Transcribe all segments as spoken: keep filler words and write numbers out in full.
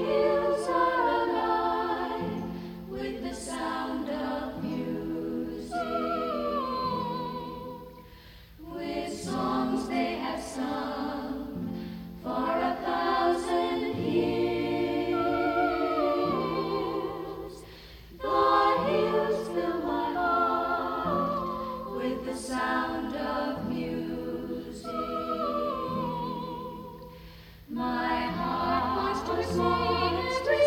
hills are alive with the sound of music, with songs they have sung for a thousand years. The hills fill my heart with the sound of music. My heart wants to sing every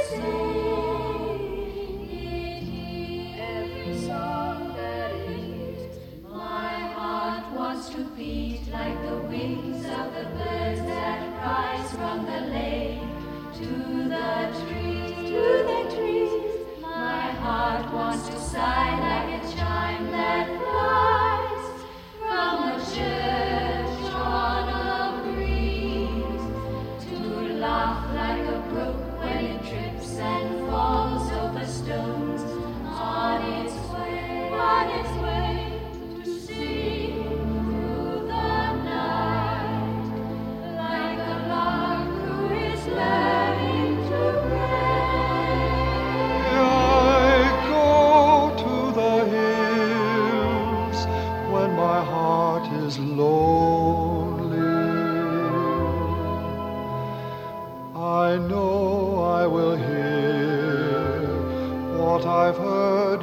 sing every song that it hears. My heart wants to beat like the wings of the birds that rise from the lake to the trees, to the trees. My heart wants to sigh like a chime that flies from a church on a breeze, to laugh like a brook when it trips and falls over stones on its way, on its way to sing through the night, like a lark who is learning to rain. I go to the hills when my heart is lonely. I know I will hear what I've heard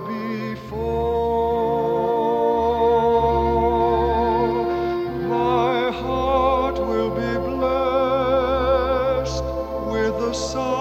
before. My heart will be blessed with the sound